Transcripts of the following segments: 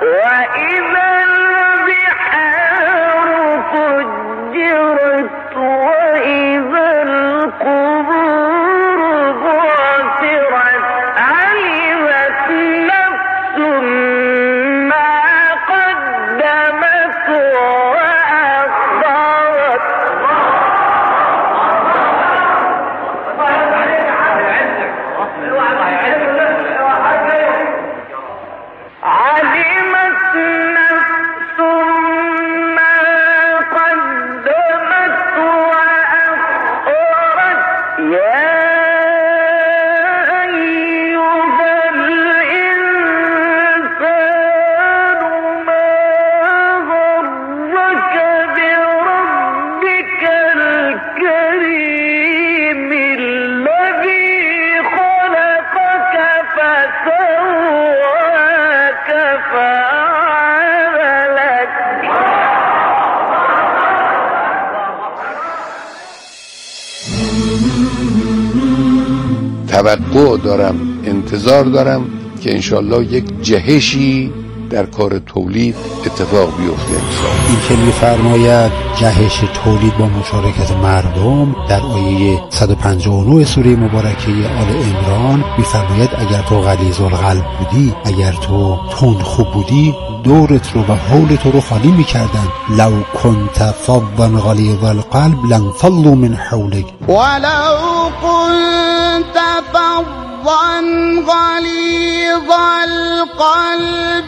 توقع دارم، انتظار دارم که انشالله یک جهشی در کار تولید اتفاق بیفته. این که می‌فرماید جهش تولید با مشارکت مردم در آیه 159 سوره مبارکه آل عمران می‌فرماید اگر تو غلیظ القلب بودی، اگر تو تندخو بودی، دورت رو و حولت رو خالی می‌کردن. لو كنت فظا غلیظ القلب لانفضوا من حولك ولو كنت فظا غلیظ القلب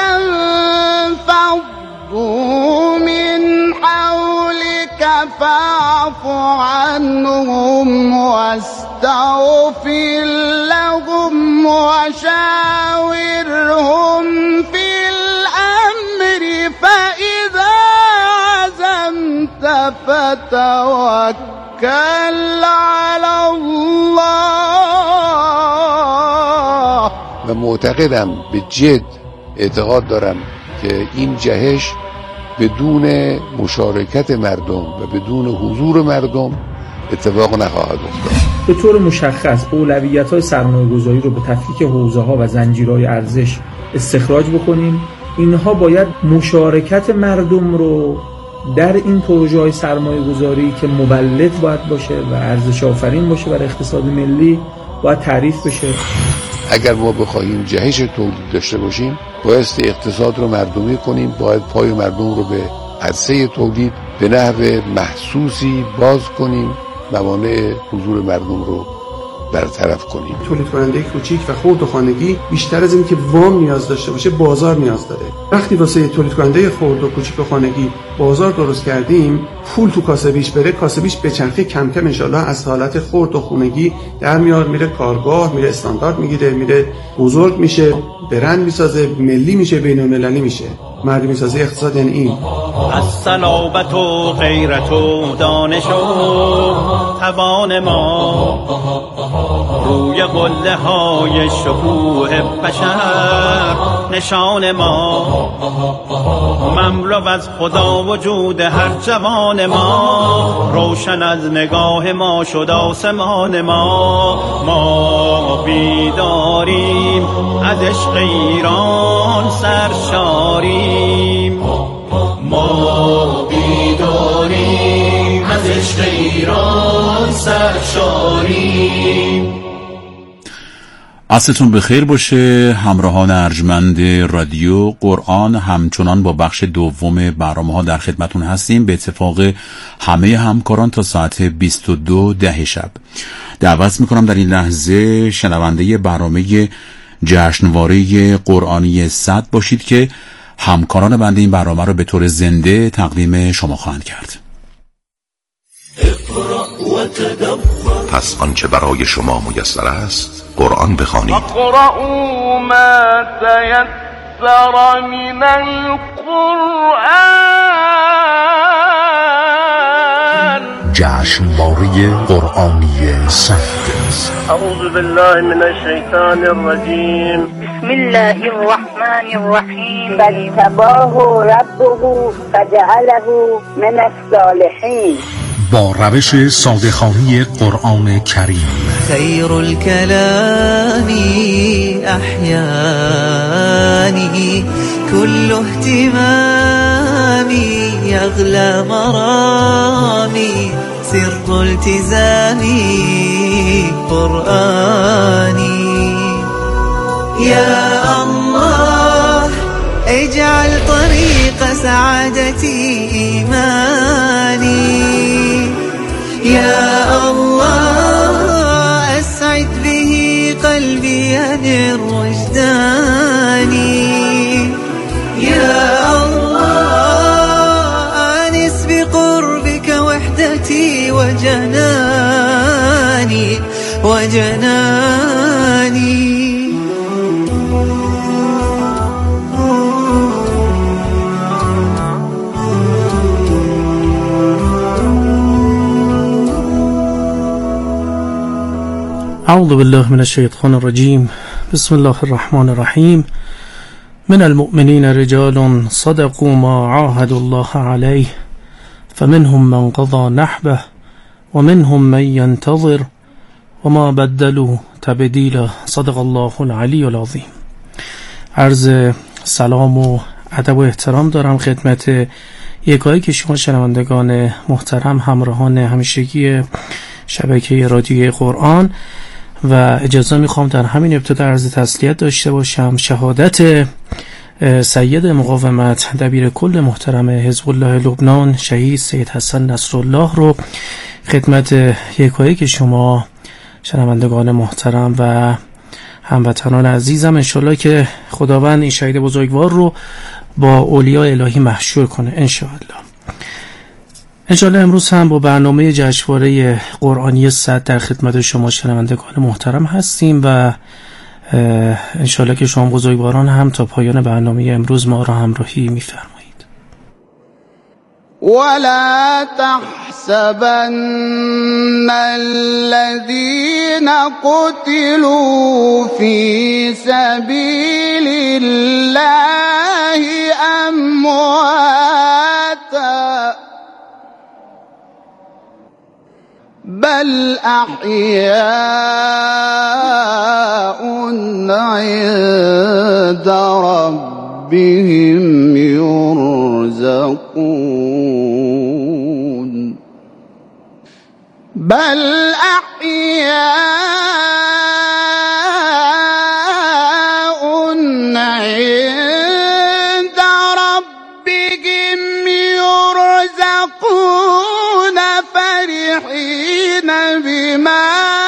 لانفضوا من حولك فاعف عنهم واستغفر لهم وشاورهم في الأمر فإذا عزمت فتوكل على الله. و معتقدم، به جد اعتقاد دارم که این جهش بدون مشارکت مردم و بدون حضور مردم اتفاق نخواهد افتاد. به طور مشخص اولویت‌های سرمایه‌گذاری رو به تفکیک حوزه‌ها و زنجیرهای ارزش استخراج بکنیم. اینها باید مشارکت مردم رو در این پروژه‌های سرمایه‌گذاری که مولد باید باشه و ارزش آفرین باشه برای اقتصاد ملی باید تعریف بشه. اگر ما بخواهیم جهش تولید داشته باشیم، بایستی اقتصاد رو مردمی کنیم، باید پای مردم رو به عرصه تولید به نحو محسوسی باز کنیم، موانع حضور مردم رو برطرف کنیم. تولید کننده کوچیک و خرد و خانگی بیشتر از این که وام نیاز داشته باشه، بازار نیاز داره. وقتی واسه تولید کننده خرد و کوچیک و خانگی بازار درست کردیم، پول تو کاسبیش بره، کاسبیش بچرخه، کم کم انشالله از حالت خرد و خانگی در میاد، میره کارگاه، میره استاندارد میگیره، میره بزرگ میشه، برند میسازه، ملی میشه، بین‌المللی میشه. مردمی سازی اقتصاد یعنی این. از صلابت و غیرت و دانش و توان ما روی قله های شکوه بشر نشان ما مملو از خدا وجود هر جوان ما روشن از نگاه ما شد آسمان ما بیداریم از عشق ایران سرشاریم ما بیداریم از عشق ایران سرشاریم. عصرتون بخیر باشه همراهان ارجمند رادیو قرآن. همچنان با بخش دوم برنامه‌ها در خدمتون هستیم. به اتفاق همه همکاران تا ساعت 22:10 شب دعوت میکنم در این لحظه شنونده برنامه جشنواره قرآنی 100 باشید که همکاران بنده این برنامه رو به طور زنده تقدیم شما خواهند کرد. پس آنچه برای شما میسر است قرآن بخوانید. اقرأوا ما تيسر من القرآن. جشنواره قرآنی 100. اعوذ بالله من الشیطان الرجیم. بسم الله الرحمن الرحیم. فاجتباه ربه فجعله من الصالحین. با روش ساده‌خوانی قرآن کریم. خیر الکلام احیانی كل اهتمامي يغلى مرامي سر التزامي قرآني. يا الله اجعل طريق سعادتي إيماني. يا الله أسعد به قلبي ينر وجداني. يا الله آنس بقربك وحدتي وجناني وجناني. أعوذ بالله من الشيطان الرجيم. بسم الله الرحمن الرحيم. من المؤمنين رجال صدقوا ما عاهدوا الله عليه فمنهم من قضى نحبه ومنهم من ينتظر وما بدلوا تبدیلا. صدق الله العلی العظیم. عرض سلام و ادب و احترام دارم خدمت یکایی که شما شنوندگان محترم، همراهان همیشگی شبکه رادیوی قرآن، و اجازه میخوام در همین ابتدا عرض تسلیت داشته باشم. شهادت سید مقاومت دبیر کل محترم حزب الله لبنان شهید سید حسن نصرالله رو خدمت یکایی که شما شنوندگان محترم و هموطنان عزیزم، انشالله که خداوند این شهید بزرگوار رو با اولیاء الهی محشور کنه انشالله امروز هم با برنامه جشنواره قرآنی 100 در خدمت شما شنوندگان محترم هستیم و انشالله که شما بزرگواران هم تا پایان برنامه امروز ما را همراهی می‌فرمایید. ولا تحسبن الذين قتلوا في سبيل الله أمواتا بل أحياء عند ربهم يرزقون بل أحياء عند ربهم يرزقون فرحين بما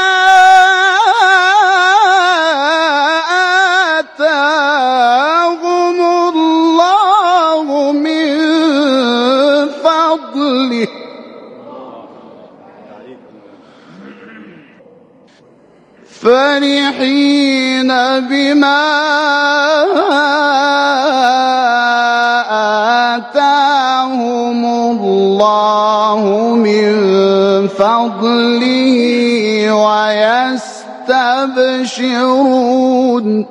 آتاهم الله من فضله فرحين بما آتاهم الله من فضله ويستبشرون.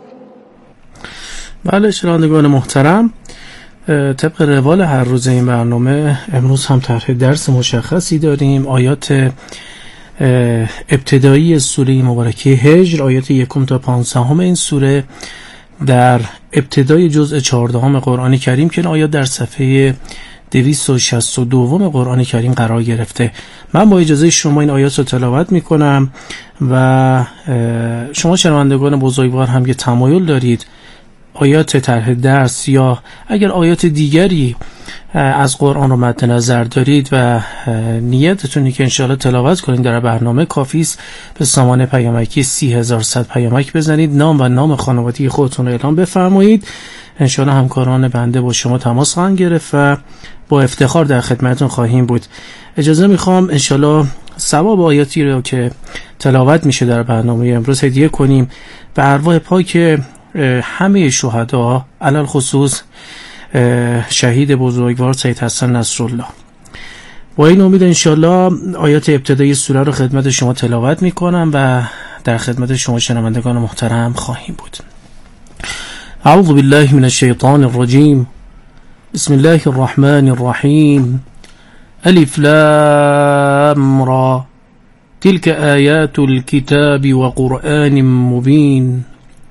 بله شنوندگان محترم، طبق روال هر روز این برنامه امروز هم طرح درس مشخصی داریم. آیات ابتدایی سوره مبارکه هجر، آیات 1 تا 15 این سوره در ابتدای جزء 14 قرآن کریم که این آیات در صفحه 262 قرآن کریم قرار گرفته. من با اجازه شما این آیات رو تلاوت میکنم و شما شنوندگان بزرگوار هم که تمایل دارید آیات طرح درس یا اگر آیات دیگری از قرآن رو مد نظر دارید و نیتتونی که انشاءالله تلاوت کنید در برنامه، کافی است به سامان پیامکی 30100 پیامک بزنید، نام و نام خانوادگی خودتون رو اعلام بفرمایید. انشاءالله همکاران بنده با شما تماس خواهند گرفت و با افتخار در خدمتتون خواهیم بود. اجازه میخوام انشاءالله ثواب آیاتی رو که تلاوت میشه در برنامه امروز هدیه کنیم به ارواح پاک همه شهدا، علل خصوص شهید بزرگوار سید حسن نصرالله. با این امید انشالله آیات ابتدایی سوره رو خدمت شما تلاوت میکنم و در خدمت شما شنوندگان محترم خواهیم بود. اعوذ بالله من الشیطان الرجیم. بسم الله الرحمن الرحیم. الف لام را تلك آیات الكتاب وقرآن مبین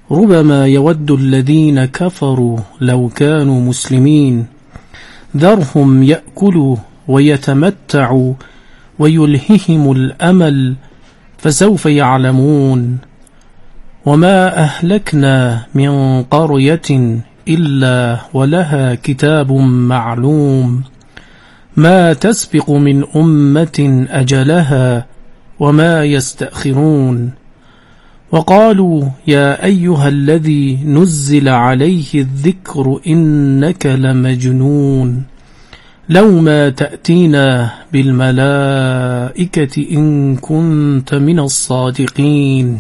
ربما يود الذين كفروا لو كانوا مسلمين ذرهم يأكلوا ويتمتعوا ويلههم الأمل فسوف يعلمون وما أهلكنا من قرية إلا ولها كتاب معلوم ما تسبق من أمة أجلها وما يستأخرون وقالوا يا أيها الذي نزل عليه الذكر إنك لمجنون لو ما تأتينا بالملائكة إن كنت من الصادقين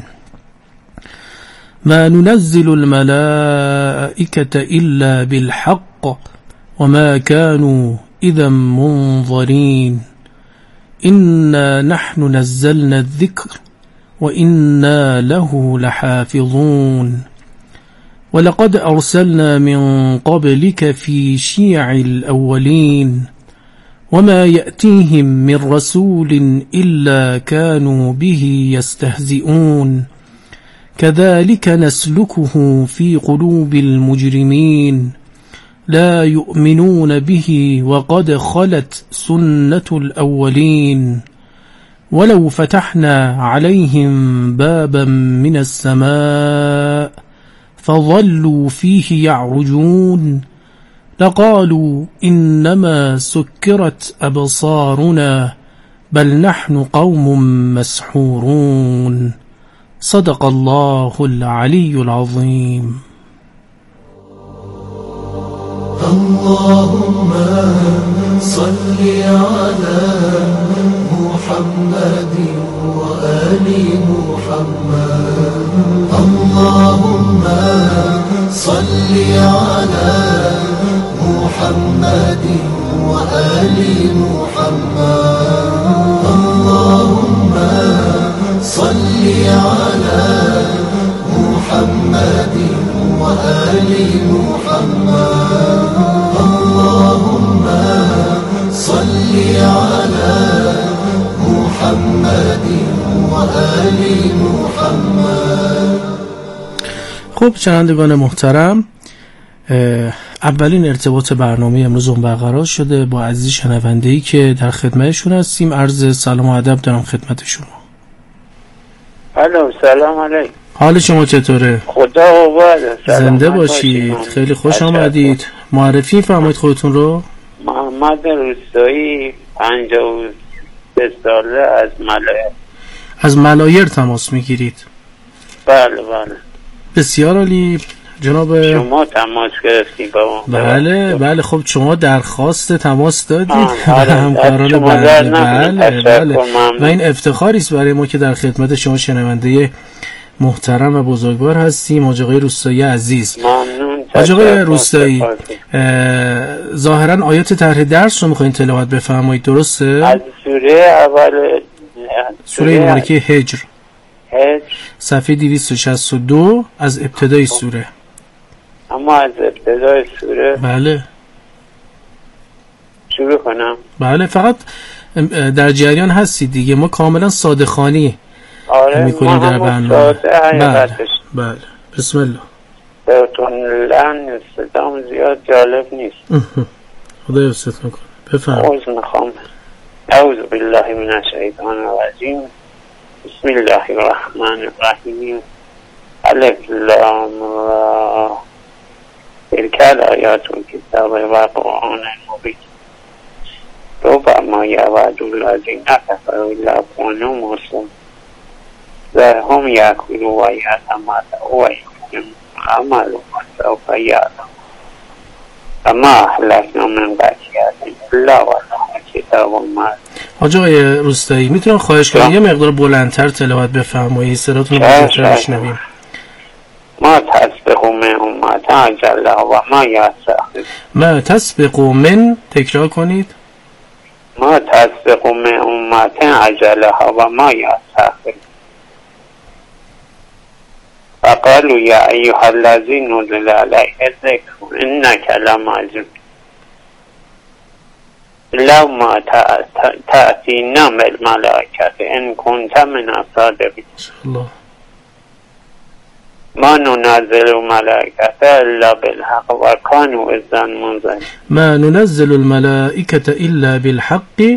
ما ننزل الملائكة إلا بالحق وما كانوا إذا منظرين إنا نحن نزلنا الذكر وإنا له لحافظون ولقد أرسلنا من قبلك في شيع الأولين وما يأتيهم من رسول إلا كانوا به يستهزئون كذلك نسلكه في قلوب المجرمين لا يؤمنون به وقد خلت سنة الأولين ولو فتحنا عليهم بابا من السماء فظلوا فيه يعرجون لقالوا إنما سكرت أبصارنا بل نحن قوم مسحورون صدق الله العلي العظيم. اللهم صل على محمد وآل محمد اللهم صل على محمد وآل محمد اللهم صل على محمد وآل محمد اللهم صل على محمد وآل محمد. خب شنوندگان محترم، اولین ارتباط برنامه امروز برقرار شده با عزیز شنونده‌ای که در خدمتشون هستیم. عرض سلام و ادب دارم خدمت شما. الو، سلام علیکم. حال شما چطوره؟ خدا آباد. زنده باشید. خیلی خوش آمدید. معرفی فرمایید خودتون رو. محمد روستایی، 53 ساله، از ملایر. از ملایر تماس میگیرید؟ بله بله. بسیار عالی. جناب شما تماس گرفتید با ما؟ بله بله. خب شما درخواست تماس دادید همکاران بله و این افتخاری است برای ما که در خدمت شما شنونده محترم و بزرگوار هستیم. حاج آقای روستایی عزیز. ممنون. حاج آقای روستایی، ظاهرا آیات طرح درس رو میخواین تلاوت بفرمایید، درسته؟ از سوره اول، سوره مبارکه هجر، صفحه 262 از ابتدای سوره. اما از ابتدای سوره؟ بله. شروع کنم؟ بله، فقط در جریان هستید دیگه، ما کاملا ساده خوانی میکنیم در برنامه. بله بله. بسم الله. براتون لحن صدام زیاد جالب نیست. خدا حفظتون کنه. بفرمایید. عذر میخوام. اعوذ بالله من الشیطان الرجیم. بسم الله الرحمن الرحیم. الف لام را. تلک الآیات الکتاب و قرآن مبین. ربما یود الذین کفروا الا کانوا مسلمین ذرهم یأکلوا و یتمتعوا و یلههم الامل فسوف یعلمون وما اهلکنا من قرية الا ولها کتاب معلوم. حاج آقای روستایی، میتونم خواهش کنم یه مقدار بلندتر تلاوت بفرمایید، صداتون رو بهتر بشنویم. ما تسبق من امت اجلها و ما یستأخرون. ما تسبق من، تکرار کنید. ما تسبق من امت اجلها و ما یستأخرون. فقالوا یا ایها الذی نزل علیه الذکر انک لمجنون لو ما تأتینا بالملائکة ان کنت من الصادقین. ما ننزل الملائکة الا بالحق و کانوا اذا منذرین. ما ننزل الملائکة الا بالحق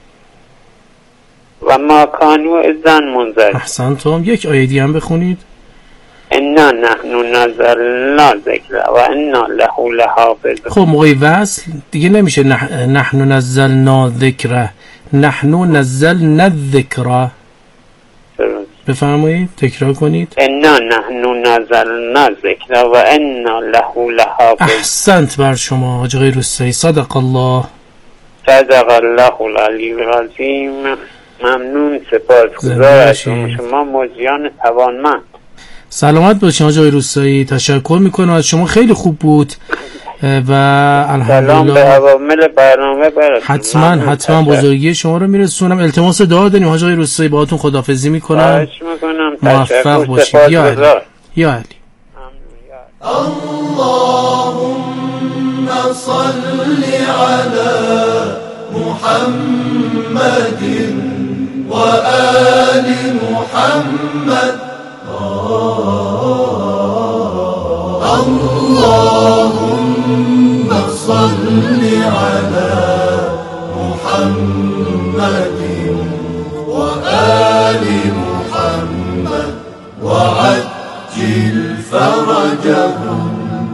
و ما کانوا اذا منذرین. احسنتم. یک آیه دیگه هم بخونید. انا نحن نزلنا ذکر و انا له لحافظون. خب موقع وصل دیگه نمیشه نحن نزلنا ذکره، نحن نزلنا الذکره. بفرمایید تکرار کنید. انا نحن نزلنا ذکر و انا له لحافظون. احسنت بر شما حاج آقای روستایی. صدق الله. صدق الله العلی العظیم. ممنون، سپاسگزار از شما موجیان توانمند. سلامت باشین حاج آقای روستایی. تشکر میکنم از شما، خیلی خوب بود و الحمدلله. سلام به عوامل برنامه برسون. حتما بزرگی شما رو میرسونم. التماس دعا داریم حاج آقای روستایی، باهاتون خداحافظی میکنم. موفق باشید. یا علی یا علی. اللهم صل على محمد و آل محمد. اللهم صل على محمد و آل محمد و عجل فرجهم.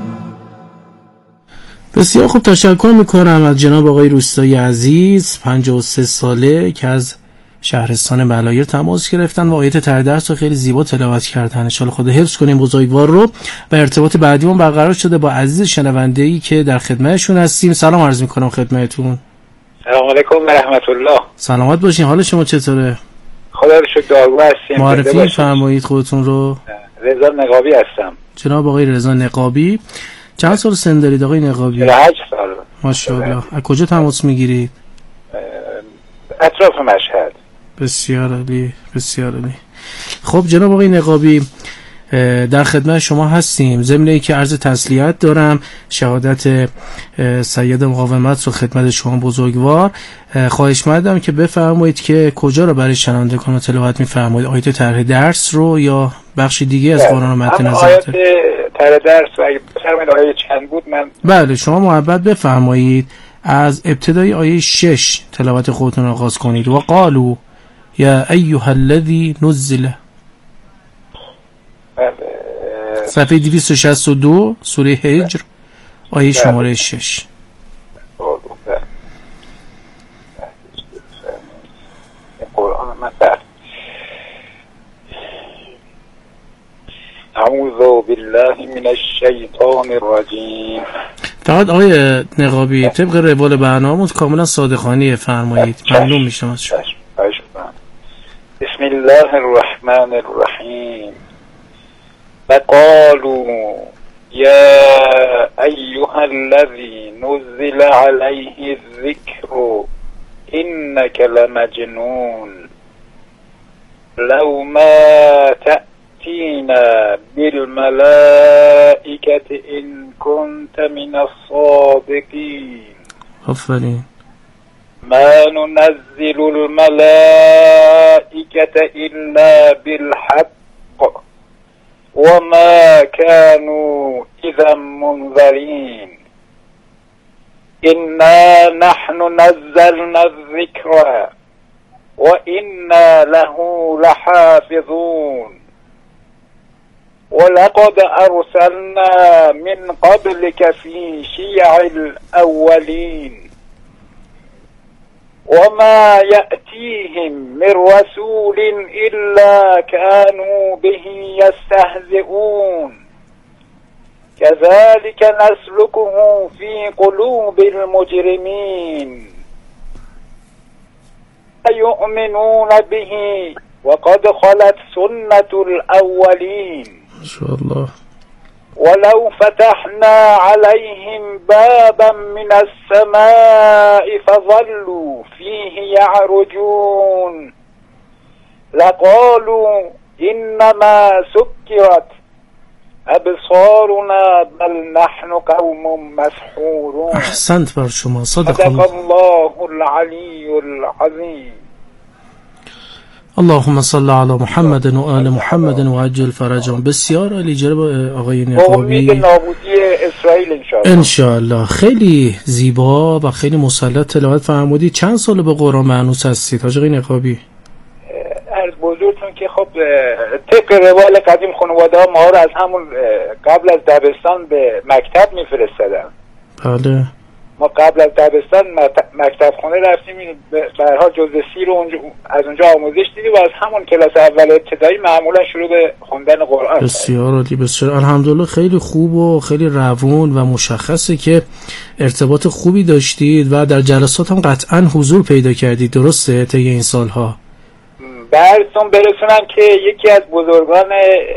بسیار خوب، تشکر میکنم از جناب آقای روستایی عزیز 53 ساله که از شهرستان بلایر تماس گرفتن و آیات ته درس رو خیلی زیبا تلاوت کردن. ان شاء الله خدا حفظ کنیم بزرگوار رو. و ارتباط بعدیمون برقرار شده با عزیز شنونده‌ای که در خدمتشون هستیم. سلام عرض میکنم خدمتتون. سلام علیکم و رحمت الله. سلامت باشین. حال شما چطوره؟ خدا رو شکر داغو هستیم. معرفی فرمایید خودتون رو. رضا نقابی هستم. جناب آقای رضا نقابی. چند سال سن دارید آقای نقابی؟ 48 سال. ماشاءالله. از کجا تماس میگیرید؟ اطراف مشهد. بسیار عالی، بسیار عالی. خب جناب آقای نقابی، در خدمت شما هستیم. ضمن اینکه عرض تسلیت دارم، شهادت سید مقاومت رو خدمت شما بزرگوار. خواهش مندم که بفرمایید که کجا رو برای شنوندگان تلاوت می‌فرمایید؟ آیات طرح درس رو یا بخش دیگه از قرآن رو مد نظر دارید؟ آیات طرح درس و اگه بفرمایید آیه چند بود من. بله شما محبت بفرمایید از ابتدای آیه 6 تلاوت خودتون آغاز کنید. و قالوا یا ایها الذی نزل. صفحه 262 سوره هجر آیه شماره 6. اعوذ بالله من الشیطان الرجیم. فقط آقای نقابی طبق روال برنامه کاملا صادقانه فرمایید، ممنون میشم از شما. بسم الله الرحمن الرحیم. فقالوا یا ایها الذی نزل علیه الذکر انک لمجنون لو ما تأتینا بالملائکة ان كنت من الصادقین. آفرین. ما ننزل الملائكة إلا بالحق وما كانوا إذا منذرين. إنا نحن نزلنا الذكر وإنا له لحافظون. ولقد أرسلنا من قبلك في شيع الأولين وما يأتيهم من رسول إلا كانوا به يستهزئون. كذلك نسلكه في قلوب المجرمين يؤمنون به وقد خلت سنة الأولين. ما شاء الله. ولو فتحنا عليهم بابا من السماء فظلوا فيه يعرجون لقالوا إنما سكرت أبصارنا بل نحن قوم مسحورون. احسنت بر شما. صدق الله العلی العظیم. اللهم صل علی محمد و آل محمد و عجل فرجهم. بسیار عالی جناب آقای نقابی. امید نابودی اسرائیل ان شاء الله. خیلی زیبا و خیلی مسلط تلاوت فرمودید. چند سال به قرآن مانوس هستید حاج آقای نقابی؟ از بزرگتون که خب طبق روال قدیم خانواده ها ما رو از همون قبل از دبستان به مکتب میفرستادن. بله. ما قبل از دبستان مکتب خونه رفتیم، به هر حال جزء سی رو از اونجا آموزش دیدیم و از همون کلاس اول ابتدایی معمولا شروع به خوندن قرآن. بسیار عالی، بسیار الحمدلله. خیلی خوب و خیلی روون و مشخصه که ارتباط خوبی داشتید و در جلسات هم قطعا حضور پیدا کردید، درسته طی این سالها؟ براتون برسونم که یکی از بزرگان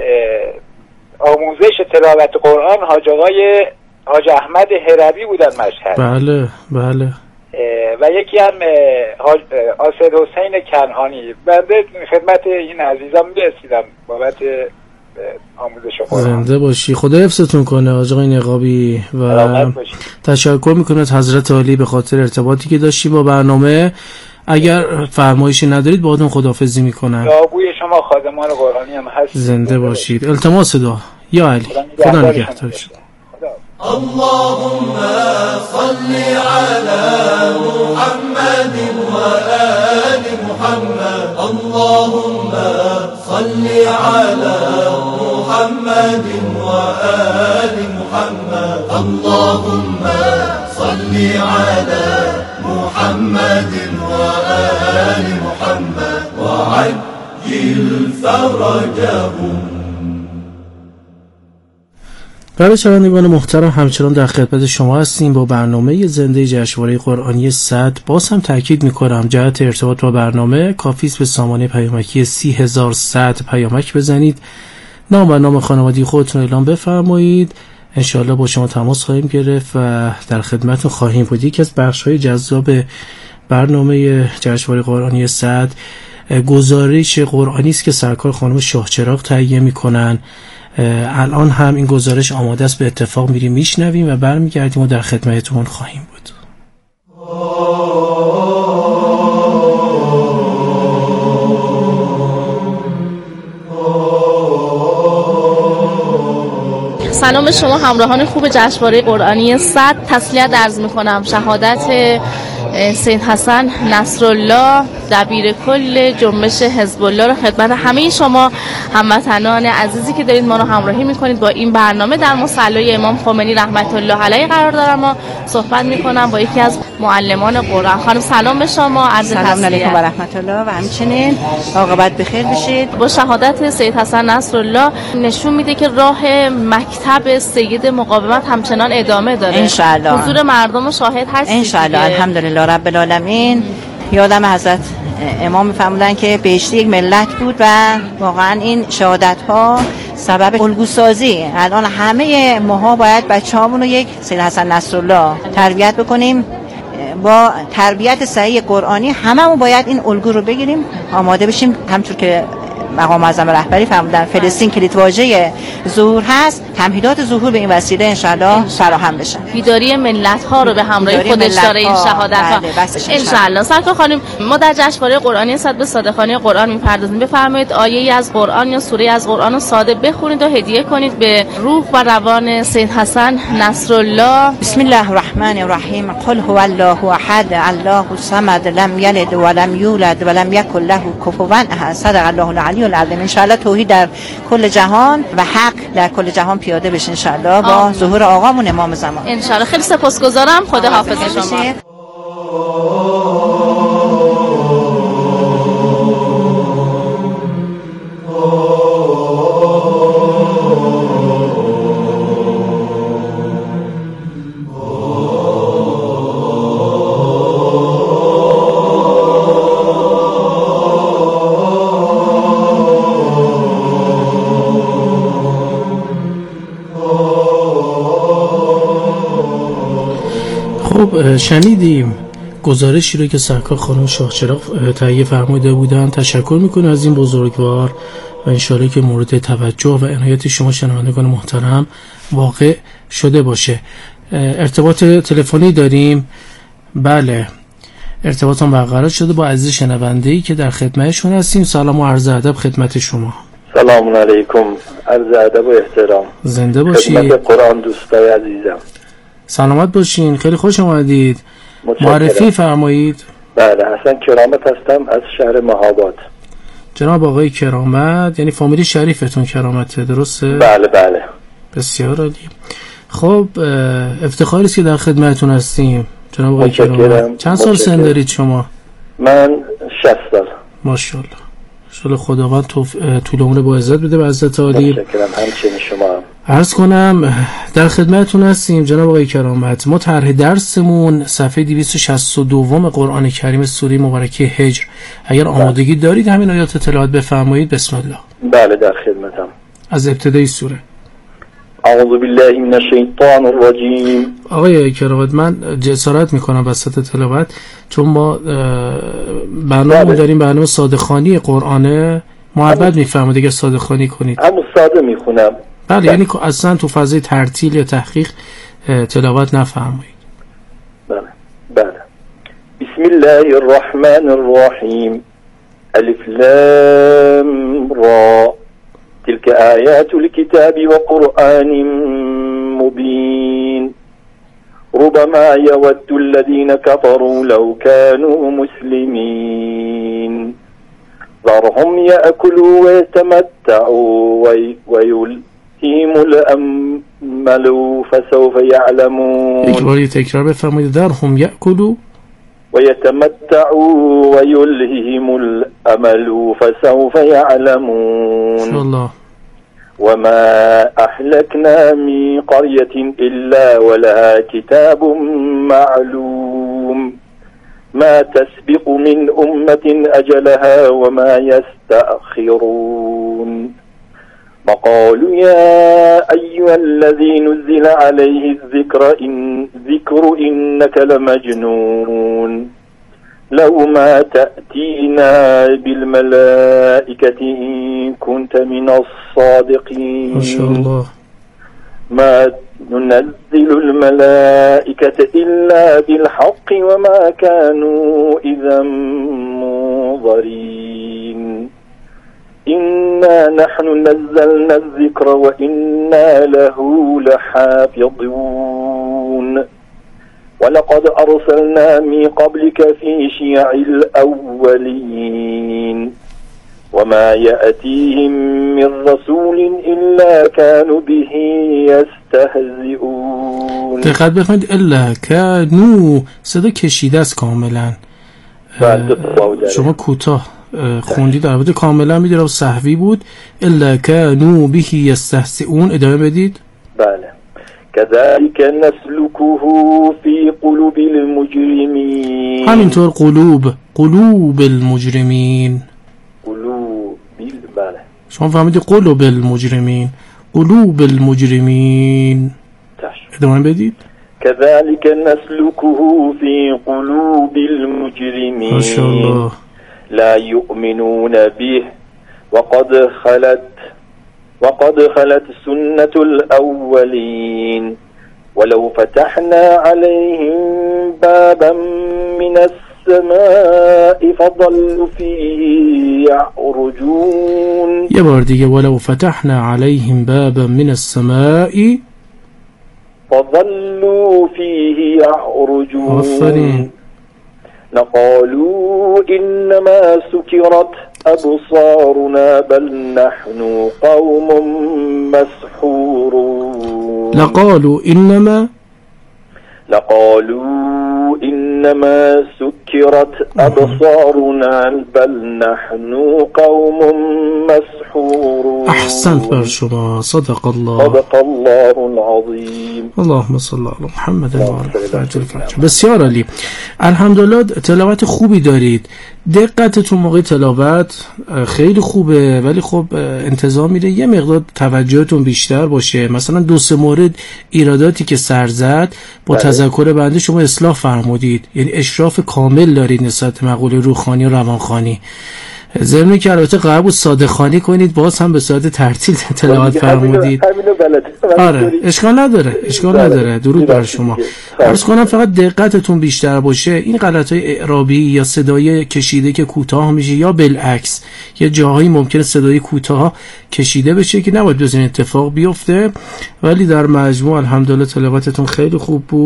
آموزش تلاوت قرآن حاج احمد هربی بودن مشهد. بله بله. و یکی هم آصد حسین کنعانی. بنده خدمت این عزیزان میرسیدم بابت آموزش قرآن. زنده باشی، خدا حفظتون کنه حاج آقای نقابی و تشکر میکنم از حضرت عالی به خاطر ارتباطی که داشتیم با برنامه. اگر فرمایشی ندارید باهاتون خداحافظی میکنم. دعاگوی شما خادمان قرآنی هم هست. زنده باشید. التماس دعا یا علی. خدا نگهدار شما. اللهم صل على محمد وآل محمد. اللهم صل على محمد وآل محمد. اللهم صل على محمد وآل محمد وعجل فرجهم. بله شنوندگان محترم، همچنان در خدمت شما هستیم با برنامه زنده جشنواره قرآنی 100. باز هم تاکید میکنم جهت ارتباط با برنامه کافی است به سامانه پیامکی 30100 پیامک بزنید، نام و نام خانوادگی خودتون اعلام بفرمایید. انشاءالله با شما تماس خواهیم گرفت و در خدمتتون خواهیم بود. یکی از بخش‌های جذاب برنامه جشنواره قرآنی 100 گزارش قرآنی است که سرکار خانم شاهچراغ تهیه میکنن. الان هم این گزارش آماده است، به اتفاق میریم میشنویم و برمیگردیم و در خدمتتون خواهیم بود. سلام به شما همراهان خوب جشنواره قرآنی 100. تسلیت عرض میکنم شهادت سید حسن نصرالله دبیر کل جنبش حزب الله رو خدمت همه شما هموطنان عزیزی که دارید ما رو همراهی میکنید با این برنامه در مصلی امام خمینی رحمت الله علیه قرار دارم و صحبت میکنم با یکی از معلمان قرآن. خانم سلام به شما، عرض سلام علیکم و رحمت الله و همچنین عاقبت بخیر بشید. با شهادت سید حسن نصرالله نشون میده که راه مکتب سید مقاومت همچنان ادامه داره ان شاء الله. حضور مردم و شاهد هستید ان شاء الله. الحمدلله رب العالمین. یادم حضرت امام می‌فرمودن که بهشتی یک ملت بود و واقعا این شهادت ها سبب الگوسازی. الان همه ماها باید بچه‌هامون رو یک سید حسن نصرالله تربیت بکنیم. با تربیت صحیح قرآنی هممون باید این الگو رو بگیریم، آماده بشیم. همونطور که مقام معظم رهبری فرمودن فلسطین کلیدواژه ظهور هست، تمهیدات ظهور به این وسیله ان شاء الله فراهم بشه. بیداری ملت ها رو به همراهی خودش داره این شهادت ها ان شاء الله. سرکار خانم، ما در جشنواره قرآنی 100 به صادقانه قرآن میپردازیم. بفرمایید آیه‌ای از قرآن یا سوره از قرآن رو ساده بخونید و هدیه کنید به روح و روان سید حسن نصرالله. بسم الله الرحمن الرحیم. قل هو الله احد الله الصمد لم یلد ولم یولد ولم یکن له کفوا احد. صدق الله العلی العظیم. ان شاء الله توحید در کل جهان و حق در کل جهان پیاده بشه ان شاء الله با ظهور آقامون امام زمان ان شاء الله. خیلی سپاسگزارم. خدا حافظ شما. خب شنیدیم گزارشی رو که سرکار خانم شاهچراغ تهیه فرموده بودن. تشکر میکنم از این بزرگوار و انشالله که مورد توجه و عنایت شما شنوندگان محترم واقع شده باشه. ارتباط تلفنی داریم. بله ارتباطم برقرار شده با عزیز شنونده‌ای که در خدمتشون هستیم. سلام و عرض ادب خدمت شما. سلام علیکم، عرض ادب و احترام. زنده باشید. خدمت قرآن دوستای عزیزم. سلامت باشین، خیلی خوش آمدید. معرفی فرمایید. بله، حسن کرامت هستم از شهر مهاباد. جناب آقای کرامت، یعنی فامیلی شریفتون کرامته، درسته؟ بله بله. بسیار عالی. خب افتخاری است که در خدمتتون هستیم جناب آقای کرامت. چند سال سن دارید شما؟ من 60 سال. ماشاءالله. ان خداوند طول عمر با عزت بده به حضرت عالی. متشکرم. همچنین شما هم. عرض کنم در خدمتتون هستیم جناب آقای کرامت. ما طرح درسمون صفحه 262 قرآن کریم سوره مبارکه هجر. اگر آمادگی دارید همین آیات تلاوت بفرمایید. بسم الله. بله در خدمتم. از ابتدای سوره. اعوذ بالله من الشیطان الرجیم. آقای کرامت من جسارت میکنم وسط تلاوت، چون ما برنامه داریم، برنامه ساده‌خوانی قرآنه. محبت میفرمایید اگه ساده‌خوانی کنید. همون ساده میخونم. بله، یعنی اصلا تو فضای ترتیل یا تحقیق تلاوت نفرمایید. بله بله. بسم الله الرحمن الرحیم. الف لام را. تلك آيات الكتاب وقرآن مبين. ربما يود الذين كفروا لو كانوا مسلمين. ذرهم يأكلوا ويتمتعوا ويلههم الأمل فسوف يعلمون. یک باری تکرار بفرمایید. ذرهم يأكلوا ويتمتعوا ويلههم الأمل فسوف يعلمون. إن شاء الله. وما أهلكنا من قرية إلا ولها كتاب معلوم. ما تسبق من أمة أجلها وما يستأخرون. وقالوا يا أيها الذي نزل عليه الذكر إنك لمجنون. لو ما تأتينا بالملائكة إن كنت من الصادقين. ما شاء الله. ما ننزل الملائكة إلا بالحق وما كانوا إذا منظرين. إنا نحن نزلنا الذكر وإنا له لحافظون. ولقد أرسلنا من قبلك في شيع الأولين. وما يأتيهم من رسول إلا كانوا به يستهزئون. دقت بفرمایید. الا كانوا صدا کشیده است کاملا. شما کوتاه خوندید، در واقع کاملا میدونم سهوی بود. الا كانوا به يستهزئون. ادامه بدید. بله. كذلك نسلكه في قلوب المجرمين. همینطور قلوب المجرمین. بله. شما فهمیدید قلوب المجرمین. قلوب المجرمین. ادامه بدید. كذلك نسلكه في قلوب المجرمين. ما شاء الله. لا يؤمنون به وقد خلت سنة الأولين. ولو فتحنا عليهم بابا من السماء فظلوا فيه يعرجون. یه بار دیگه. ولو فتحنا عليهم بابا من السماء فظلوا فيه يعرجون. آفرین. لقالوا إنما سكرت أبصارنا بل نحن قوم مسحورون. لقالوا إنما سكرت أبصارنا بل نحن قوم مسحورون. أحسنت بر شما. صدق الله العظیم. اللهم صل علی محمد و آله. بسیار عالی. الحمدلله تلاوت خوبی دارید. دقتتون موقع تلاوت خیلی خوبه، ولی خب انتظار میره یه مقدار توجهتون بیشتر باشه. مثلا 2-3 مورد ایراداتی که سر زد با تذکر بنده شما اصلاح فرمودید، یعنی اشراف کامل دارید نسبت مقوله روحانی و روانخوانی. ضمن که البته قرار بود ساده خوانی کنید، باز هم به صورت ترتیل تلاوت فرمودید. آره اشکال نداره. درود بر شما. عرض کنم فقط دقتتون بیشتر باشه، این غلط‌های اعرابی یا صدای کشیده که کوتاه میشه یا بالعکس یه جاهایی ممکنه صدای کوتاه کشیده بشه که نباید بزنین اتفاق بیفته، ولی در مجموع الحمدلله تلاوتتون خیلی خوب بود.